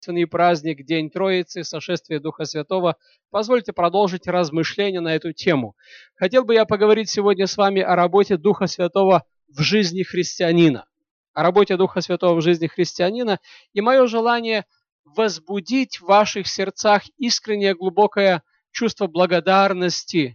праздник, День Троицы, сошествие Духа Святого, позвольте продолжить размышления на эту тему. Хотел бы я поговорить сегодня с вами о работе Духа Святого в жизни христианина. О работе Духа Святого в жизни христианина. И мое желание возбудить в ваших сердцах искреннее глубокое чувство благодарности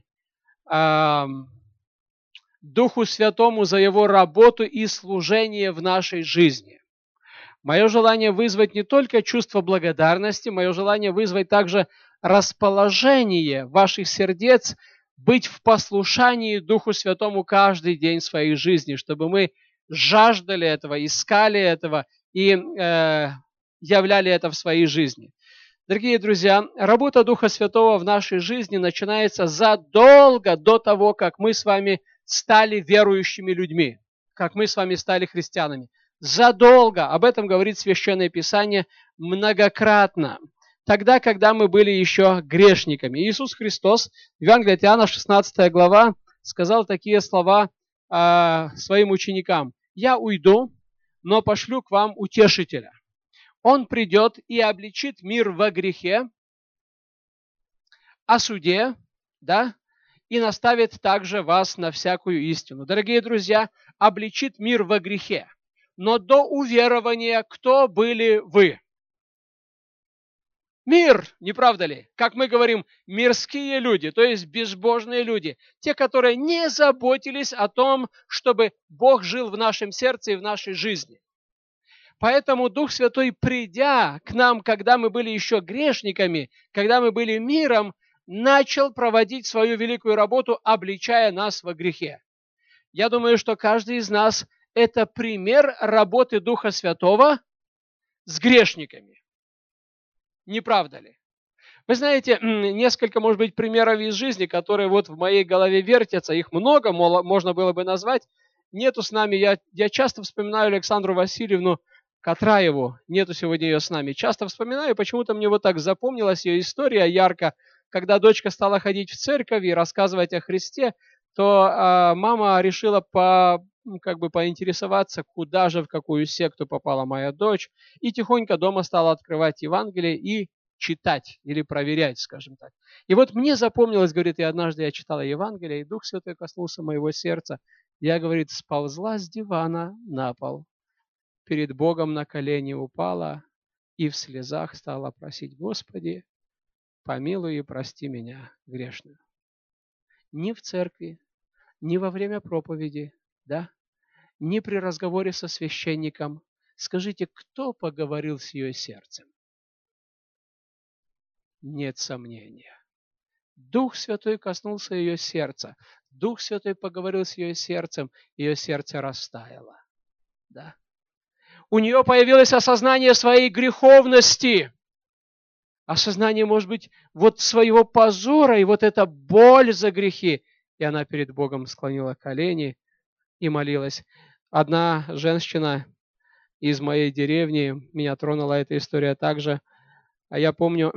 Духу Святому за Его работу и служение в нашей жизни. Мое желание вызвать не только чувство благодарности, мое желание вызвать также расположение ваших сердец быть в послушании Духу Святому каждый день своей жизни, чтобы мы жаждали этого, искали этого и являли это в своей жизни. Дорогие друзья, работа Духа Святого в нашей жизни начинается задолго до того, как мы с вами стали верующими людьми, как мы с вами стали христианами. Задолго, об этом говорит Священное Писание многократно. Тогда, когда мы были еще грешниками. Иисус Христос в Евангелии от Иоанна, 16 глава, сказал такие слова своим ученикам. «Я уйду, но пошлю к вам утешителя. Он придет и обличит мир во грехе, о суде, да, и наставит также вас на всякую истину». Дорогие друзья, обличит мир во грехе. Но до уверования кто были вы? Мир, не правда ли? Как мы говорим, мирские люди, то есть безбожные люди. Те, которые не заботились о том, чтобы Бог жил в нашем сердце и в нашей жизни. Поэтому Дух Святой, придя к нам, когда мы были еще грешниками, когда мы были миром, начал проводить свою великую работу, обличая нас во грехе. Я думаю, что каждый из нас – это пример работы Духа Святого с грешниками. Не правда ли? Вы знаете, несколько, может быть, примеров из жизни, которые вот в моей голове вертятся, их много, можно было бы назвать. Нету с нами, я часто вспоминаю Александру Васильевну Катраеву, нету сегодня ее с нами. Часто вспоминаю, почему-то мне вот так запомнилась ее история ярко, когда дочка стала ходить в церковь и рассказывать о Христе, то мама решила поинтересоваться, куда же, в какую секту попала моя дочь, и тихонько дома стала открывать Евангелие и читать или проверять, скажем так. И вот мне запомнилось, говорит, и однажды я читала Евангелие, и Дух Святой коснулся моего сердца. Я, говорит, сползла с дивана на пол, перед Богом на колени упала и в слезах стала просить: Господи, помилуй и прости меня, грешную. Ни в церкви, ни во время проповеди, да, ни при разговоре со священником. Скажите, кто поговорил с ее сердцем? Нет сомнения. Дух Святой коснулся ее сердца. Дух Святой поговорил с ее сердцем, ее сердце растаяло. Да. У нее появилось осознание своей греховности. Осознание, может быть, вот своего позора и вот эта боль за грехи. И она перед Богом склонила колени и молилась. Одна женщина из моей деревни, меня тронула эта история также. Я помню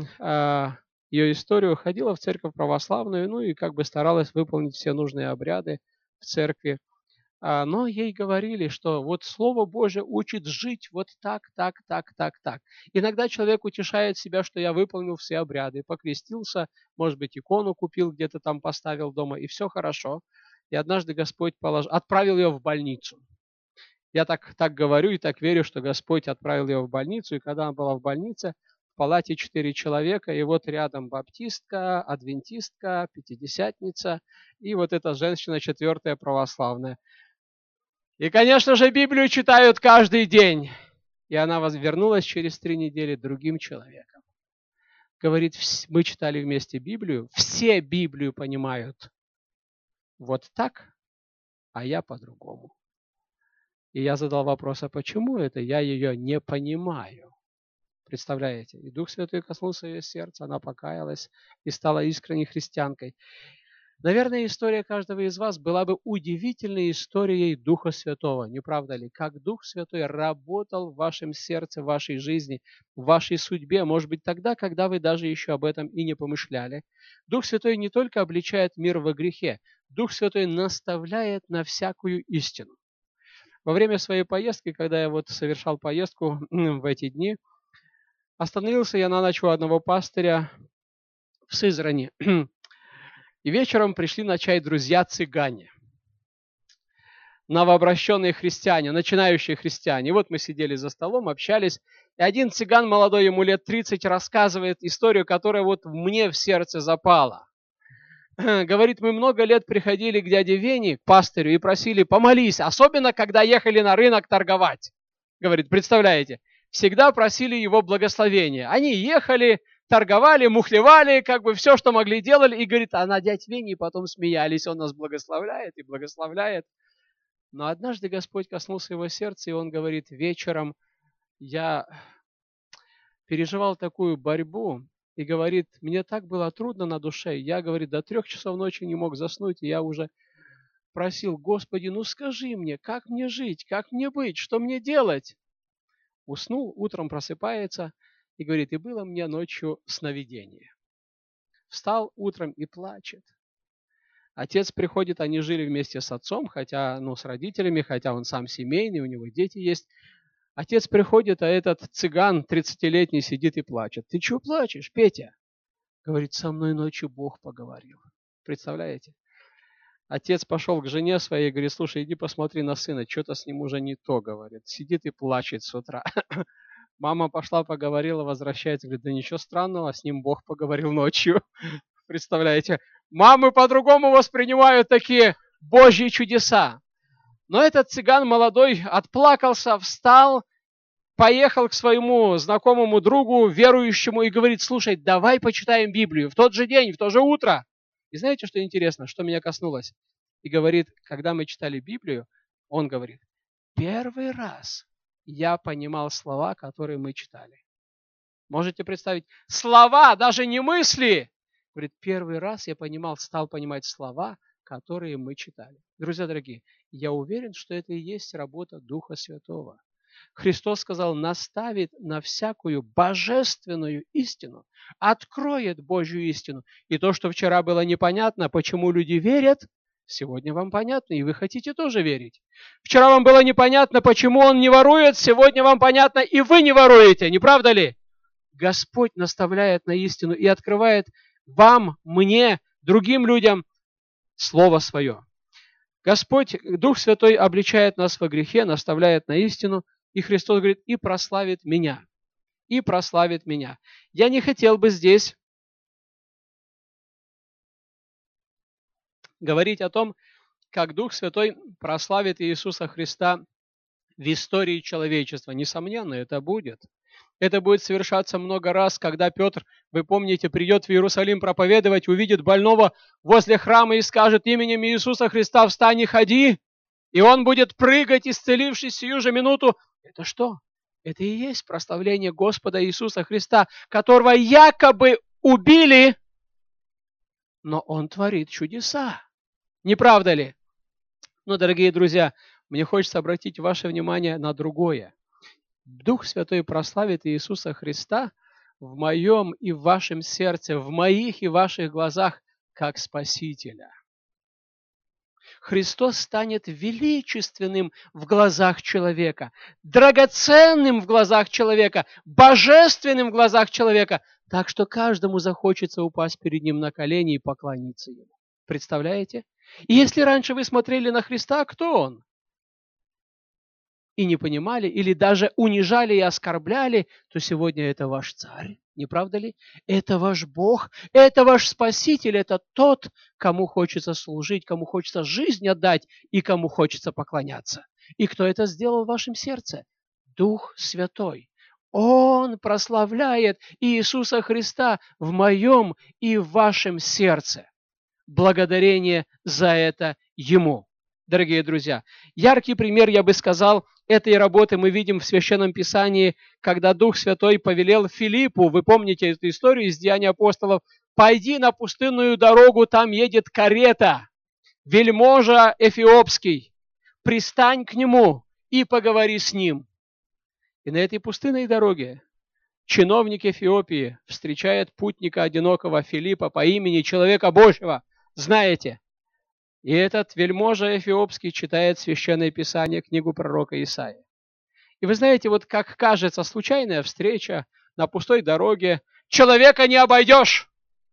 ее историю, ходила в церковь православную, ну и как бы старалась выполнить все нужные обряды в церкви. Но ей говорили, что вот Слово Божие учит жить вот так, так, так, так, так. Иногда человек утешает себя, что я выполнил все обряды, покрестился, может быть, икону купил, где-то там поставил дома, и все хорошо. И однажды Господь отправил ее в больницу. Я так говорю и так верю, что Господь отправил ее в больницу, и когда она была в больнице, в палате 4 человека, и вот рядом баптистка, адвентистка, пятидесятница, и вот эта женщина 4-я православная. И, конечно же, Библию читают каждый день. И она вернулась через 3 недели другим человеком. Говорит, мы читали вместе Библию, все Библию понимают вот так, а я по-другому. И я задал вопрос, а почему это я ее не понимаю? Представляете? И Дух Святой коснулся ее сердца, она покаялась и стала искренней христианкой. Наверное, история каждого из вас была бы удивительной историей Духа Святого, не правда ли? Как Дух Святой работал в вашем сердце, в вашей жизни, в вашей судьбе, может быть, тогда, когда вы даже еще об этом и не помышляли. Дух Святой не только обличает мир во грехе, Дух Святой наставляет на всякую истину. Во время своей поездки, когда я вот совершал поездку в эти дни, Остановился я на ночь у одного пастыря в Сызрани. И вечером пришли на чай друзья-цыгане. Новообращенные христиане, начинающие христиане. И вот мы сидели за столом, общались. И один цыган молодой, ему лет 30, рассказывает историю, которая вот мне в сердце запала. Говорит, мы много лет приходили к дяде Вене, к пастырю, и просили помолись, особенно когда ехали на рынок торговать. Говорит, представляете, всегда просили его благословения. Они ехали, торговали, мухлевали, как бы все, что могли, делали. И говорит, а на дядь Вене потом смеялись, он нас благословляет и благословляет. Но однажды Господь коснулся его сердца, и он говорит, вечером я переживал такую борьбу, и говорит, мне так было трудно на душе, я, говорит, до 3 часов ночи не мог заснуть, и я уже просил, Господи, ну скажи мне, как мне жить, как мне быть, что мне делать? Уснул, утром просыпается и говорит, и было мне ночью сновидение. Встал утром и плачет. Отец приходит, они жили вместе с отцом, хотя, с родителями, хотя он сам семейный, у него дети есть. Отец приходит, а этот цыган 30-летний сидит и плачет. Ты чего плачешь, Петя? Говорит, со мной ночью Бог поговорил. Представляете? Отец пошел к жене своей и говорит, слушай, иди посмотри на сына, что-то с ним уже не то, говорит. Сидит и плачет с утра. Мама пошла, поговорила, возвращается, говорит, да ничего странного, с ним Бог поговорил ночью. Представляете? Мамы по-другому воспринимают такие Божьи чудеса. Но этот цыган молодой отплакался, встал, поехал к своему знакомому другу, верующему, и говорит, слушай, давай почитаем Библию в тот же день, в то же утро. И знаете, что интересно, что меня коснулось? И говорит, когда мы читали Библию, он говорит, первый раз я понимал слова, которые мы читали. Можете представить? Слова, даже не мысли. Говорит, первый раз я стал понимать слова, которые мы читали. Друзья дорогие, я уверен, что это и есть работа Духа Святого. Христос сказал, наставит на всякую божественную истину, откроет Божью истину. И то, что вчера было непонятно, почему люди верят, сегодня вам понятно, и вы хотите тоже верить. Вчера вам было непонятно, почему он не ворует, сегодня вам понятно, и вы не воруете, не правда ли? Господь наставляет на истину и открывает вам, мне, другим людям Слово Свое. Господь, Дух Святой обличает нас во грехе, наставляет на истину, и Христос говорит, и прославит меня. И прославит меня. Я не хотел бы здесь говорить о том, как Дух Святой прославит Иисуса Христа в истории человечества. Несомненно, это будет. Это будет совершаться много раз, когда Петр, вы помните, придет в Иерусалим проповедовать, увидит больного возле храма и скажет именем Иисуса Христа встань и ходи, и он будет прыгать, исцелившись сию же минуту. Это что? Это и есть прославление Господа Иисуса Христа, которого якобы убили, но Он творит чудеса. Не правда ли? Но, дорогие друзья, мне хочется обратить ваше внимание на другое. Дух Святой прославит Иисуса Христа в моем и в вашем сердце, в моих и ваших глазах, как Спасителя. Христос станет величественным в глазах человека, драгоценным в глазах человека, божественным в глазах человека, так что каждому захочется упасть перед Ним на колени и поклониться Ему. Представляете? И если раньше вы смотрели на Христа, кто Он? И не понимали, или даже унижали и оскорбляли, то сегодня это ваш царь, не правда ли? Это ваш Бог, это ваш Спаситель, это тот, кому хочется служить, кому хочется жизнь отдать и кому хочется поклоняться. И кто это сделал в вашем сердце? Дух Святой. Он прославляет Иисуса Христа в моем и в вашем сердце. Благодарение за это Ему. Дорогие друзья, яркий пример, я бы сказал, этой работы мы видим в Священном Писании, когда Дух Святой повелел Филиппу, вы помните эту историю из Деяний апостолов, «Пойди на пустынную дорогу, там едет карета, вельможа эфиопский, пристань к нему и поговори с ним». И на этой пустынной дороге чиновник Эфиопии встречает путника одинокого Филиппа по имени Человека Божьего, знаете. И этот вельможа эфиопский читает Священное Писание, книгу пророка Исаии. И вы знаете, вот как кажется, случайная встреча, на пустой дороге. Человека не обойдешь.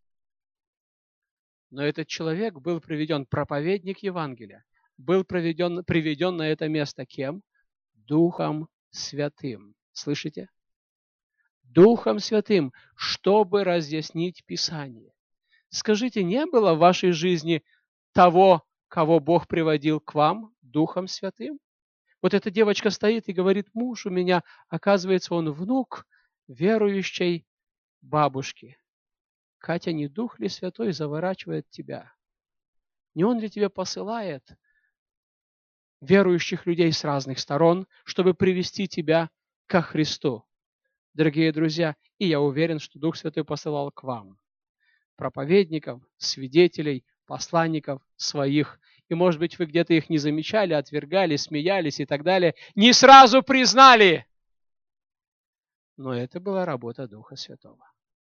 Но этот человек был приведен, проповедник Евангелия, был приведен на это место кем? Духом Святым. Слышите? Духом Святым, чтобы разъяснить Писание. Скажите, не было в вашей жизни того, кого Бог приводил к вам Духом Святым? Вот эта девочка стоит и говорит: муж у меня, оказывается, он внук верующей бабушки. Катя, не Дух ли Святой заворачивает тебя? Не Он ли тебя посылает верующих людей с разных сторон, чтобы привести тебя ко Христу? Дорогие друзья, и я уверен, что Дух Святой посылал к вам проповедников, свидетелей, посланников своих. И, может быть, вы где-то их не замечали, отвергали, смеялись и так далее, не сразу признали. Но это была работа Духа Святого.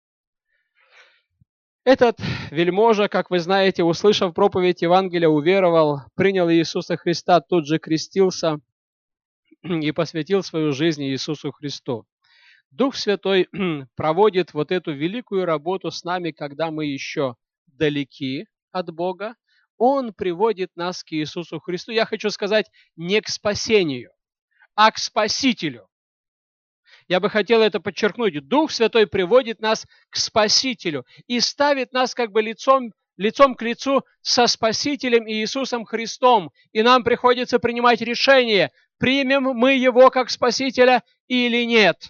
Этот вельможа, как вы знаете, услышав проповедь Евангелия, уверовал, принял Иисуса Христа, тут же крестился и посвятил свою жизнь Иисусу Христу. Дух Святой проводит вот эту великую работу с нами, когда мы еще далеки от Бога. Он приводит нас к Иисусу Христу. Я хочу сказать, не к спасению, а к Спасителю. Я бы хотел это подчеркнуть. Дух Святой приводит нас к Спасителю и ставит нас как бы лицом к лицу со Спасителем Иисусом Христом. И нам приходится принимать решение, примем мы Его как Спасителя или нет.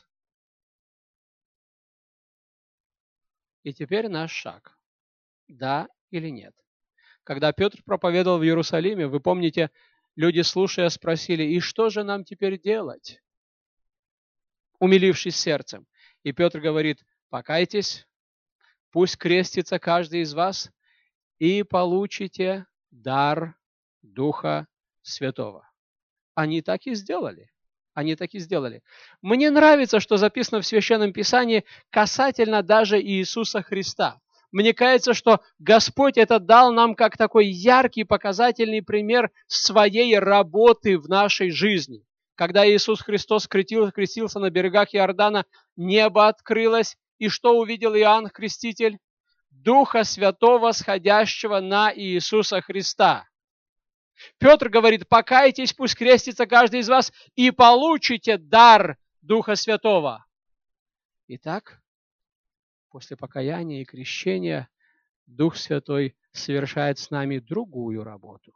И теперь наш шаг. Да или нет? Когда Петр проповедовал в Иерусалиме, вы помните, люди, слушая, спросили: и что же нам теперь делать? Умилившись сердцем. И Петр говорит: покайтесь, пусть крестится каждый из вас, и получите дар Духа Святого. Они так и сделали. Они так и сделали. Мне нравится, что записано в Священном Писании касательно даже Иисуса Христа. Мне кажется, что Господь это дал нам как такой яркий, показательный пример своей работы в нашей жизни. Когда Иисус Христос крестился на берегах Иордана, небо открылось, и что увидел Иоанн Креститель? Духа Святого, сходящего на Иисуса Христа. Петр говорит: покайтесь, пусть крестится каждый из вас, и получите дар Духа Святого. Итак, после покаяния и крещения Дух Святой совершает с нами другую работу.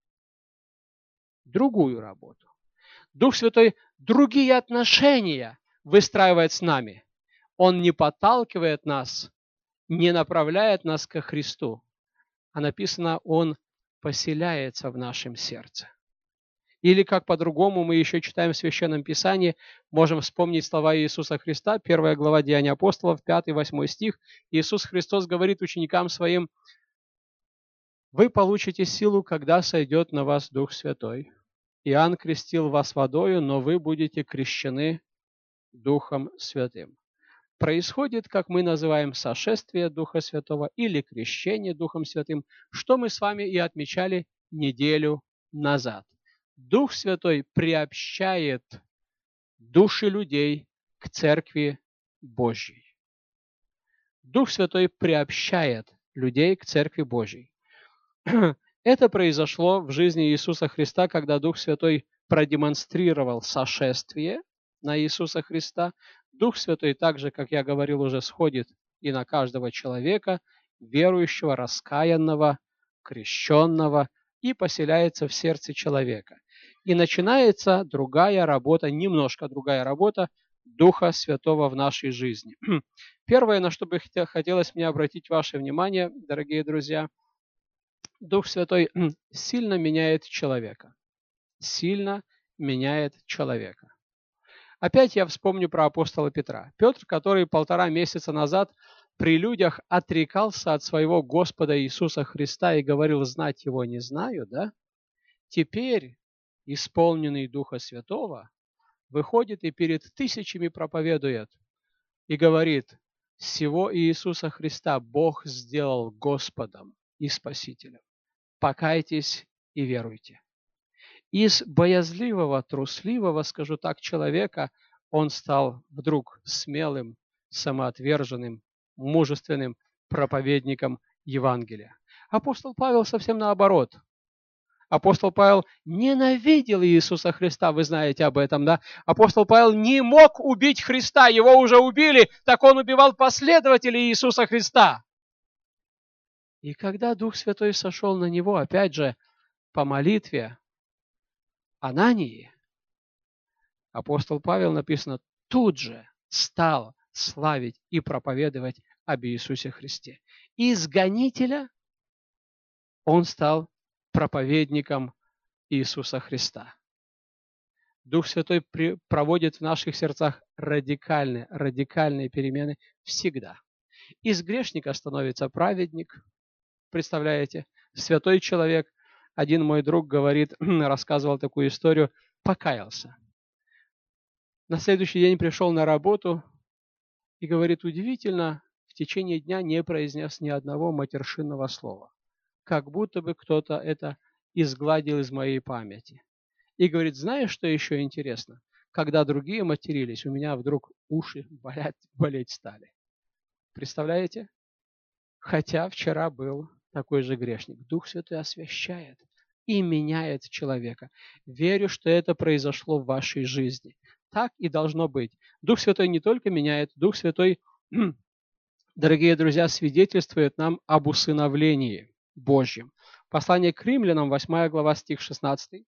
Другую работу. Дух Святой другие отношения выстраивает с нами. Он не подталкивает нас, не направляет нас ко Христу, а написано, Он поселяется в нашем сердце. Или, как по-другому мы еще читаем в Священном Писании, можем вспомнить слова Иисуса Христа, 1 глава Деяний апостолов, 5-8 стих. Иисус Христос говорит ученикам своим: «Вы получите силу, когда сойдет на вас Дух Святой. Иоанн крестил вас водою, но вы будете крещены Духом Святым». Происходит, как мы называем, сошествие Духа Святого или крещение Духом Святым, что мы с вами и отмечали неделю назад. Дух Святой приобщает души людей к Церкви Божьей. Дух Святой приобщает людей к Церкви Божьей. Это произошло в жизни Иисуса Христа, когда Дух Святой продемонстрировал сошествие на Иисуса Христа. Дух Святой также, как я говорил, уже сходит и на каждого человека, верующего, раскаянного, крещенного, и поселяется в сердце человека. И начинается другая работа, немножко другая работа Духа Святого в нашей жизни. Первое, на что бы хотелось мне обратить ваше внимание, дорогие друзья, Дух Святой сильно меняет человека. Сильно меняет человека. Опять я вспомню про апостола Петра. Петр, который 1,5 месяца назад при людях отрекался от своего Господа Иисуса Христа и говорил: знать его не знаю, да? Теперь, исполненный Духа Святого, выходит и перед тысячами проповедует и говорит: сего Иисуса Христа Бог сделал Господом и Спасителем. Покайтесь и веруйте. Из боязливого, трусливого, скажу так, человека он стал вдруг смелым, самоотверженным, мужественным проповедником Евангелия. Апостол Павел совсем наоборот. Апостол Павел ненавидел Иисуса Христа, вы знаете об этом, да? Апостол Павел не мог убить Христа, его уже убили, так он убивал последователей Иисуса Христа. И когда Дух Святой сошел на него, опять же, по молитве Анании, апостол Павел, написано, тут же стал славить и проповедовать об Иисусе Христе. Из гонителя он стал проповедником Иисуса Христа. Дух Святой проводит в наших сердцах радикальные перемены всегда. Из грешника становится праведник. Представляете? Святой человек. Один мой друг говорит, рассказывал такую историю, покаялся. На следующий день пришел на работу и говорит, удивительно, в течение дня не произнес ни одного матершинного слова. Как будто бы кто-то это изгладил из моей памяти. И говорит, знаешь, что еще интересно? Когда другие матерились, у меня вдруг уши болеть стали. Представляете? Хотя вчера был такой же грешник. Дух Святой освящает и меняет человека. Верю, что это произошло в вашей жизни. Так и должно быть. Дух Святой не только меняет, Дух Святой, дорогие друзья, свидетельствует нам об усыновлении Божьем. Послание к Римлянам, 8 глава, стих 16.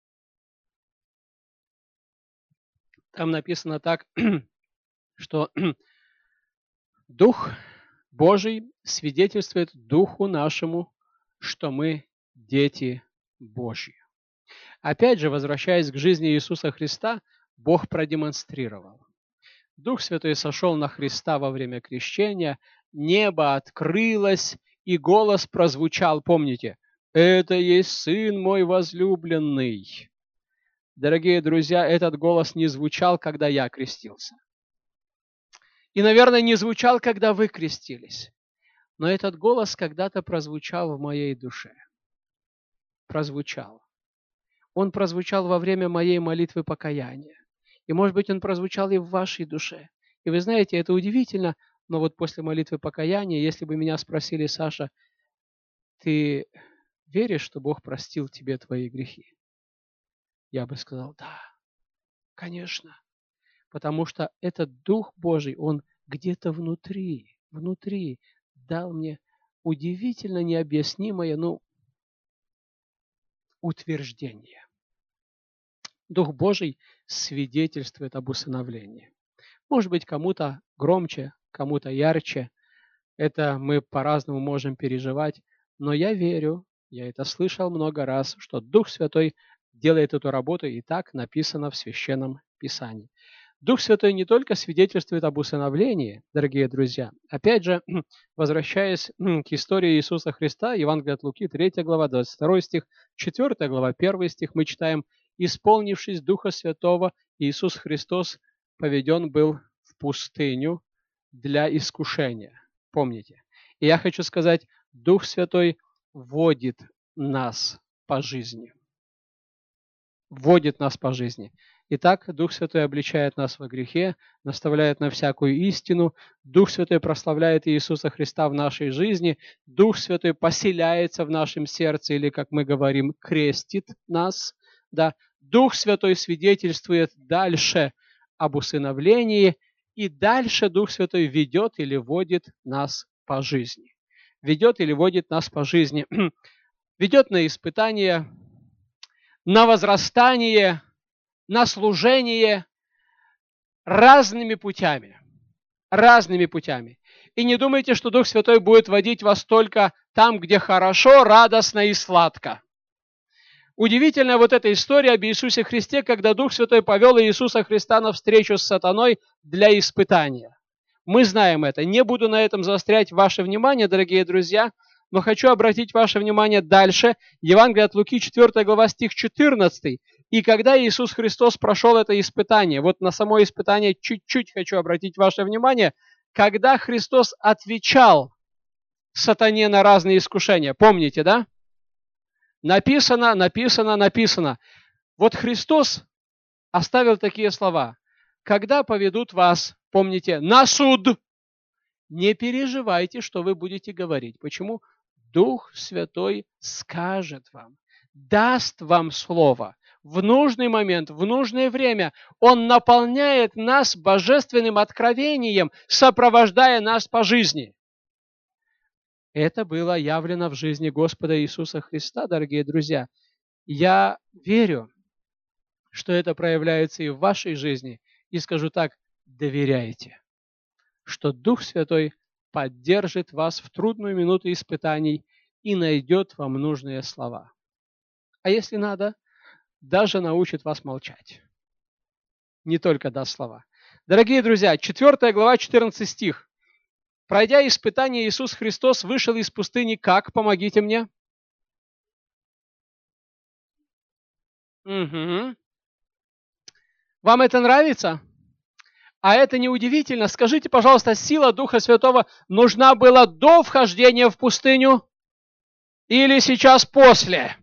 Там написано так, что Дух Божий свидетельствует Духу нашему, что мы дети Божьи. Опять же, возвращаясь к жизни Иисуса Христа, Бог продемонстрировал. Дух Святой сошел на Христа во время крещения, небо открылось, и голос прозвучал, помните, «Это есть Сын мой возлюбленный». Дорогие друзья, этот голос не звучал, когда я крестился. И, наверное, не звучал, когда вы крестились. Но этот голос когда-то прозвучал в моей душе. Прозвучал. Он прозвучал во время моей молитвы покаяния. И, может быть, он прозвучал и в вашей душе. И вы знаете, это удивительно, но вот после молитвы покаяния, если бы меня спросили, Саша, ты веришь, что Бог простил тебе твои грехи? Я бы сказал, да, конечно. Потому что этот Дух Божий, Он где-то внутри дал мне удивительно необъяснимое, утверждение. Дух Божий свидетельствует об усыновлении. Может быть, кому-то громче, кому-то ярче. Это мы по-разному можем переживать. Но я верю, я это слышал много раз, что Дух Святой делает эту работу, и так написано в Священном Писании. Дух Святой не только свидетельствует об усыновлении, дорогие друзья. Опять же, возвращаясь к истории Иисуса Христа, Евангелие от Луки, 3 глава, 22 стих, 4 глава, 1 стих, мы читаем, «Исполнившись Духа Святого, Иисус Христос поведен был в пустыню для искушения». Помните? И я хочу сказать, Дух Святой водит нас по жизни. Вводит нас по жизни. Итак, Дух Святой обличает нас во грехе, наставляет на всякую истину. Дух Святой прославляет Иисуса Христа в нашей жизни. Дух Святой поселяется в нашем сердце, или, как мы говорим, крестит нас. Да. Дух Святой свидетельствует дальше об усыновлении, и дальше Дух Святой ведет или водит нас по жизни. Ведет или водит нас по жизни. Ведет на испытания, на возрастание, на служение разными путями. Разными путями. И не думайте, что Дух Святой будет водить вас только там, где хорошо, радостно и сладко. Удивительная вот эта история об Иисусе Христе, когда Дух Святой повел Иисуса Христа на встречу с сатаной для испытания. Мы знаем это. Не буду на этом заострять ваше внимание, дорогие друзья, но хочу обратить ваше внимание дальше. Евангелие от Луки, 4 глава, стих 14. И когда Иисус Христос прошел это испытание, вот на само испытание чуть-чуть хочу обратить ваше внимание, когда Христос отвечал сатане на разные искушения. Помните, да? Написано. Вот Христос оставил такие слова. Когда поведут вас, помните, на суд, Не переживайте, что вы будете говорить. Почему? Дух Святой скажет вам, даст вам слово в нужный момент, в нужное время. Он наполняет нас божественным откровением, сопровождая нас по жизни. Это было явлено в жизни Господа Иисуса Христа, дорогие друзья. Я верю, что это проявляется и в вашей жизни. И скажу так, доверяйте, что Дух Святой поддержит вас в трудную минуту испытаний и найдет вам нужные слова. А если надо, даже научит вас молчать. Не только даст слова. Дорогие друзья, 4 глава, 14 стих. Пройдя испытание, Иисус Христос вышел из пустыни как? Помогите мне. Угу. Вам это нравится? А это неудивительно. Скажите, пожалуйста, сила Духа Святого нужна была до вхождения в пустыню или сейчас после?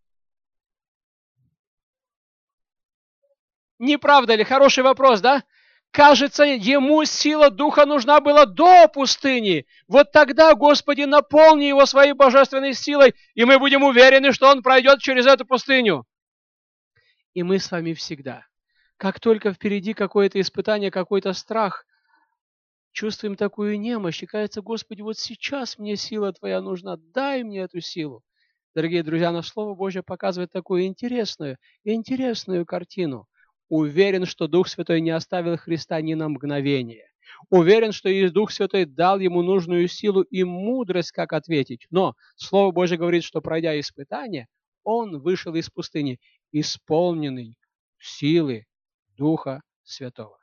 Не правда ли? Хороший вопрос, да? Кажется, ему сила Духа нужна была до пустыни. Вот тогда, Господи, наполни его своей божественной силой, и мы будем уверены, что он пройдет через эту пустыню. И мы с вами всегда, как только впереди какое-то испытание, какой-то страх, чувствуем такую немощь, и кажется, Господи, вот сейчас мне сила Твоя нужна, дай мне эту силу. Дорогие друзья, наше Слово Божье показывает такую интересную картину. Уверен, что Дух Святой не оставил Христа ни на мгновение. Уверен, что и Дух Святой дал ему нужную силу и мудрость, как ответить. Но Слово Божье говорит, что пройдя испытание, он вышел из пустыни, исполненный силы Духа Святого.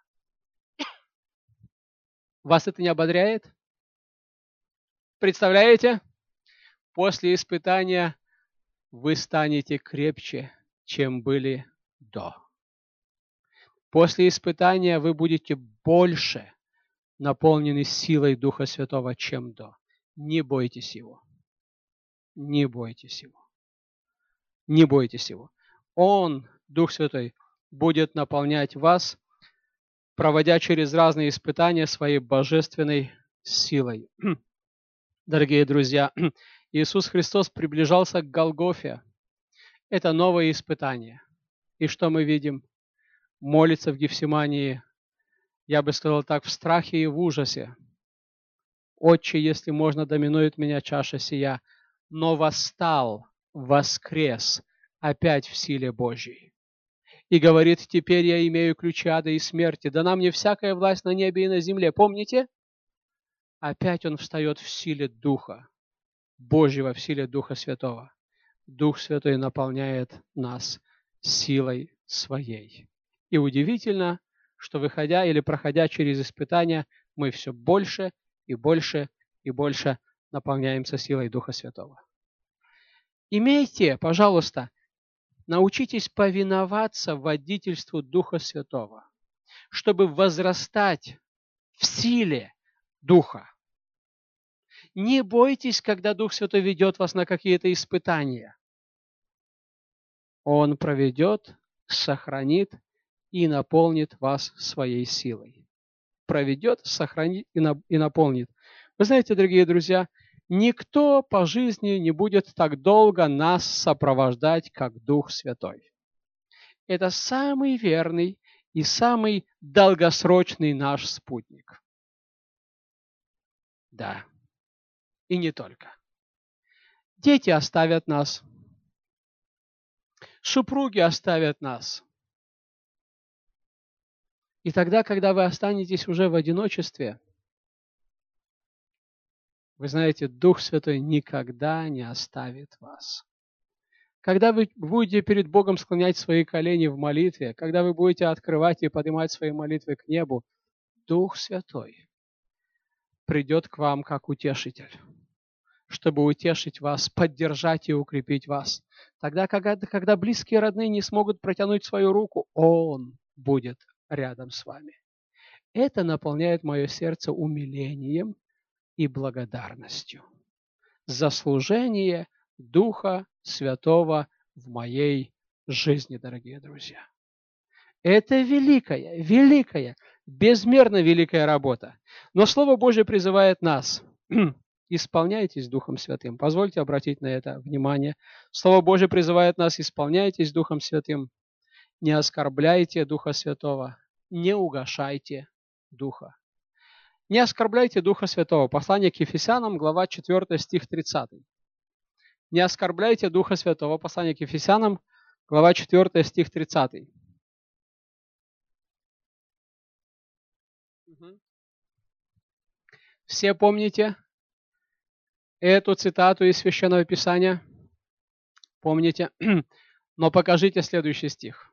Вас это не ободряет? Представляете? После испытания вы станете крепче, чем были до. После испытания вы будете больше наполнены силой Духа Святого, чем до. Не бойтесь его. Не бойтесь его. Не бойтесь его. Он, Дух Святой, будет наполнять вас, проводя через разные испытания своей божественной силой. Дорогие друзья, Иисус Христос приближался к Голгофе. Это новое испытание. И что мы видим? Молится в Гефсимании, я бы сказал так, в страхе и в ужасе. «Отче, если можно, доминует меня чаша сия, но восстал, воскрес, опять в силе Божьей». И говорит, теперь я имею ключи ада и смерти, дана мне всякая власть на небе и на земле. Помните? Опять он встает в силе Духа Божьего, в силе Духа Святого. Дух Святой наполняет нас силой своей. И удивительно, что выходя или проходя через испытания, мы все больше и больше и больше наполняемся силой Духа Святого. Имейте, пожалуйста, научитесь повиноваться водительству Духа Святого, чтобы возрастать в силе Духа. Не бойтесь, когда Дух Святой ведет вас на какие-то испытания. Он проведет, сохранит и наполнит вас своей силой. Проведет, сохранит и наполнит. Вы знаете, дорогие друзья, никто по жизни не будет так долго нас сопровождать, как Дух Святой. Это самый верный и самый долгосрочный наш спутник. Да, и не только. Дети оставят нас, супруги оставят нас. И тогда, когда вы останетесь уже в одиночестве, вы знаете, Дух Святой никогда не оставит вас. Когда вы будете перед Богом склонять свои колени в молитве, когда вы будете открывать и поднимать свои молитвы к небу, Дух Святой придет к вам как утешитель, чтобы утешить вас, поддержать и укрепить вас. Тогда, когда близкие родные не смогут протянуть свою руку, Он будет рядом с вами. Это наполняет мое сердце умилением и благодарностью за служение Духа Святого в моей жизни, дорогие друзья. Это великая Безмерно великая работа. Но Слово Божье призывает нас: исполняйтесь Духом Святым. Позвольте обратить на это внимание. Слово Божье призывает нас: исполняйтесь Духом Святым. Не оскорбляйте Духа Святого, не угашайте Духа. Не оскорбляйте Духа Святого. Послание к Ефесянам, глава 4, стих 30. Не оскорбляйте Духа Святого. Послание к Ефесянам, глава 4, стих 30. Все помните эту цитату из Священного Писания? Помните? Но покажите следующий стих.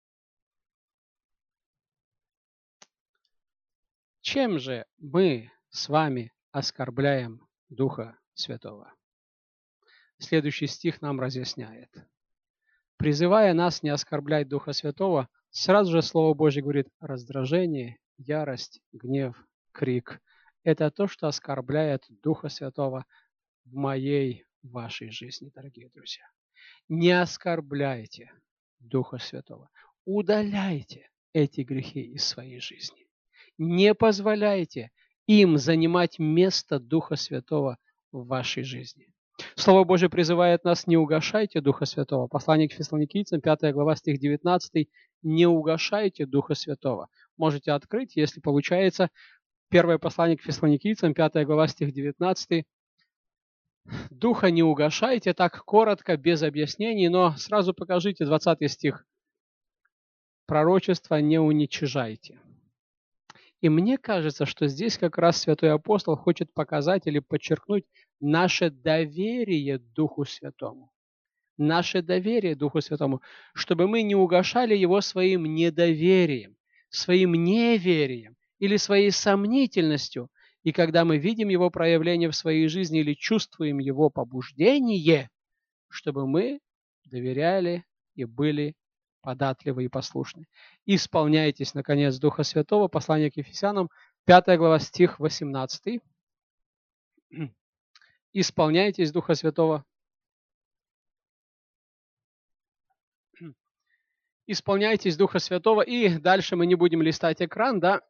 Чем же мы с вами оскорбляем Духа Святого? Следующий стих нам разъясняет. Призывая нас не оскорблять Духа Святого, сразу же Слово Божье говорит: раздражение, ярость, гнев, крик. Это то, что оскорбляет Духа Святого в моей, вашей жизни, дорогие друзья. Не оскорбляйте Духа Святого. Удаляйте эти грехи из своей жизни. Не позволяйте им занимать место Духа Святого в вашей жизни. Слово Божье призывает нас: не угашайте Духа Святого. Послание к Фессалоникийцам, 5 глава, стих 19. Не угашайте Духа Святого. Можете открыть, если получается. Первое послание к Фессалоникийцам, 5 глава, стих 19. Духа не угашайте, так коротко, без объяснений, но сразу покажите 20 стих. Пророчество не уничижайте. И мне кажется, что здесь как раз святой апостол хочет показать или подчеркнуть наше доверие Духу Святому. Наше доверие Духу Святому, чтобы мы не угашали его своим недоверием, своим неверием или своей сомнительностью. И когда мы видим его проявление в своей жизни или чувствуем его побуждение, чтобы мы доверяли и были податливы и послушны. Исполняйтесь, наконец, Духа Святого. Послание к Ефесянам, 5 глава, стих 18. Исполняйтесь Духа Святого. Исполняйтесь Духа Святого. И дальше мы не будем листать экран, да?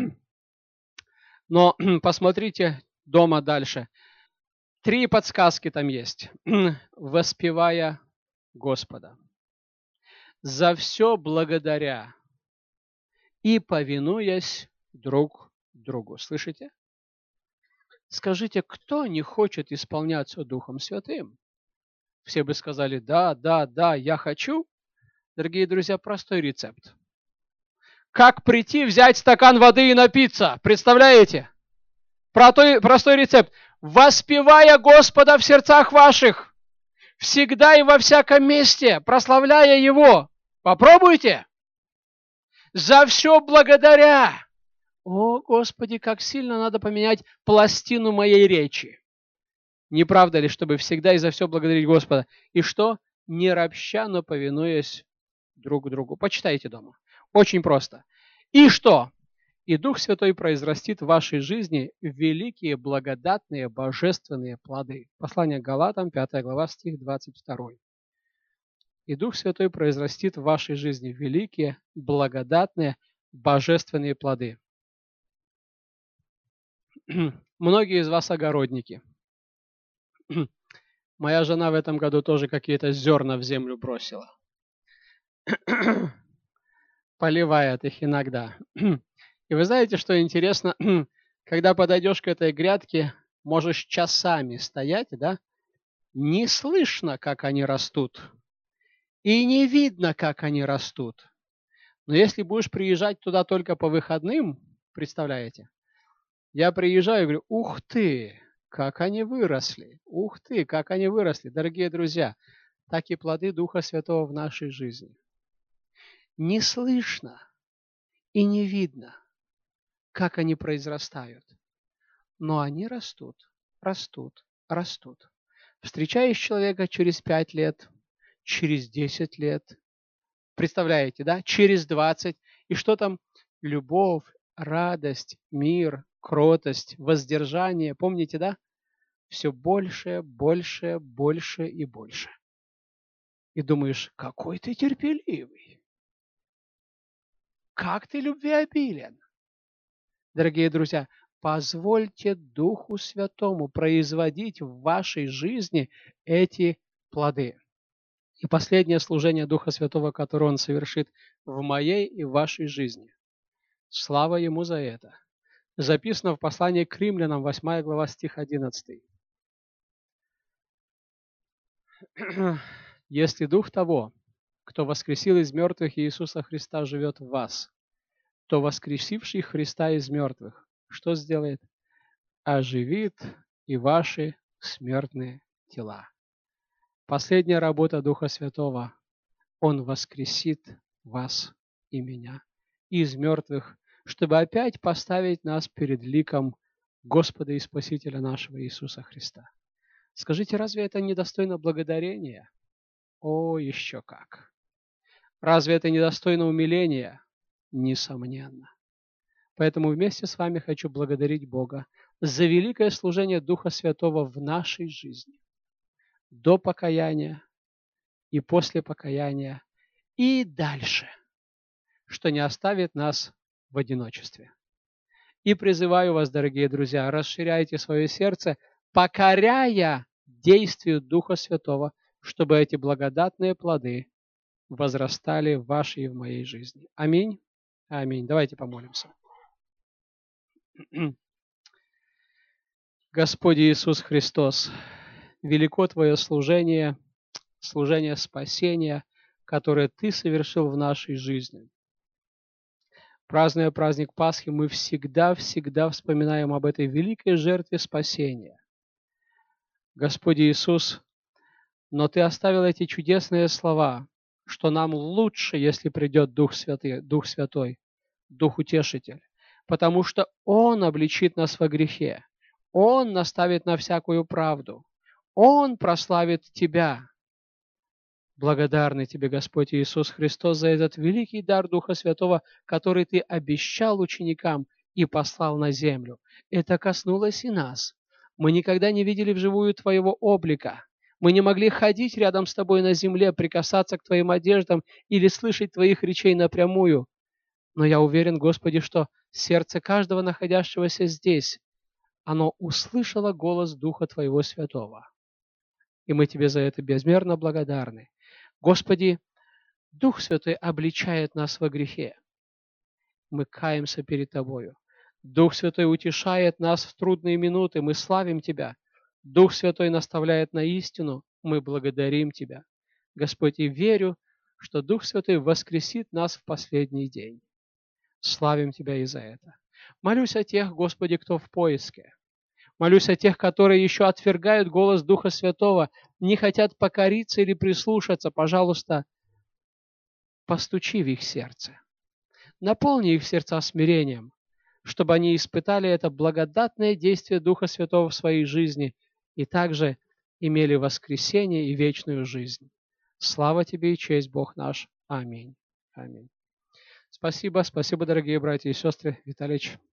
Но посмотрите дома дальше. 3 подсказки там есть. Воспевая Господа. За все благодаря и повинуясь друг другу. Слышите? Скажите, кто не хочет исполняться Духом Святым? Все бы сказали: да, я хочу. Дорогие друзья, простой рецепт. Как прийти, взять стакан воды и напиться? Представляете? Простой рецепт. Воспевая Господа в сердцах ваших, всегда и во всяком месте, прославляя Его. Попробуйте. За все благодаря. О, Господи, как сильно надо поменять пластину моей речи. Не правда ли, чтобы всегда и за все благодарить Господа? И что? Не ропща, но повинуясь друг другу. Почитайте дома. Очень просто. И что? И Дух Святой произрастит в вашей жизни великие, благодатные, божественные плоды. Послание к Галатам, 5 глава, стих 22. И Дух Святой произрастит в вашей жизни великие, благодатные, божественные плоды. Многие из вас огородники. Моя жена в этом году тоже какие-то зерна в землю бросила. Поливает их иногда. И вы знаете, что интересно? Когда подойдешь к этой грядке, можешь часами стоять, да? Не слышно, как они растут. И не видно, как они растут. Но если будешь приезжать туда только по выходным, представляете? Я приезжаю и говорю: ух ты, как они выросли. Ух ты, как они выросли. Дорогие друзья, так и плоды Духа Святого в нашей жизни. Не слышно и не видно, как они произрастают. Но они растут, растут, растут. Встречаешь человека через 5 лет, через 10 лет. Представляете, да? Через 20. И что там? Любовь, радость, мир, кротость, воздержание. Помните, да? Все больше, больше, больше и больше. И думаешь: какой ты терпеливый. Как ты любвеобилен. Дорогие друзья, позвольте Духу Святому производить в вашей жизни эти плоды. И последнее служение Духа Святого, которое Он совершит в моей и в вашей жизни. Слава Ему за это. Записано в послании к Римлянам, 8 глава, стих 11. «Если Дух того, кто воскресил из мертвых Иисуса Христа, живет в вас, то воскресивший Христа из мертвых, что сделает? Оживит и ваши смертные тела». Последняя работа Духа Святого. Он воскресит вас и меня из мертвых, чтобы опять поставить нас перед ликом Господа и Спасителя нашего Иисуса Христа. Скажите, разве это недостойно благодарения? О, еще как! Разве это недостойно умиления? Несомненно. Поэтому вместе с вами хочу благодарить Бога за великое служение Духа Святого в нашей жизни. До покаяния и после покаяния и дальше, что не оставит нас в одиночестве. И призываю вас, дорогие друзья, расширяйте свое сердце, покоряя действию Духа Святого, чтобы эти благодатные плоды возрастали в вашей и в моей жизни. Аминь. Аминь. Давайте помолимся. Господь Иисус Христос, велико Твое служение, служение спасения, которое Ты совершил в нашей жизни. Празднуя праздник Пасхи, мы всегда вспоминаем об этой великой жертве спасения. Господь Иисус, но Ты оставил эти чудесные слова, что нам лучше, если придет Дух Святой, Дух Утешитель, потому что Он обличит нас во грехе, Он наставит на всякую правду, Он прославит Тебя. Благодарны Тебе, Господь Иисус Христос, за этот великий дар Духа Святого, который Ты обещал ученикам и послал на землю. Это коснулось и нас. Мы никогда не видели вживую Твоего облика. Мы не могли ходить рядом с Тобой на земле, прикасаться к Твоим одеждам или слышать Твоих речей напрямую. Но я уверен, Господи, что сердце каждого находящегося здесь, оно услышало голос Духа Твоего Святого. И мы Тебе за это безмерно благодарны. Господи, Дух Святой обличает нас во грехе. Мы каемся перед Тобою. Дух Святой утешает нас в трудные минуты. Мы славим Тебя. Дух Святой наставляет на истину. Мы благодарим Тебя. Господь, и верю, что Дух Святой воскресит нас в последний день. Славим Тебя и за это. Молюсь о тех, Господи, кто в поиске. Молюсь о тех, которые еще отвергают голос Духа Святого, не хотят покориться или прислушаться. Пожалуйста, постучи в их сердце. Наполни их сердца смирением, чтобы они испытали это благодатное действие Духа Святого в своей жизни и также имели воскресение и вечную жизнь. Слава Тебе и честь, Бог наш. Аминь. Аминь. Спасибо, дорогие братья и сестры. Виталич.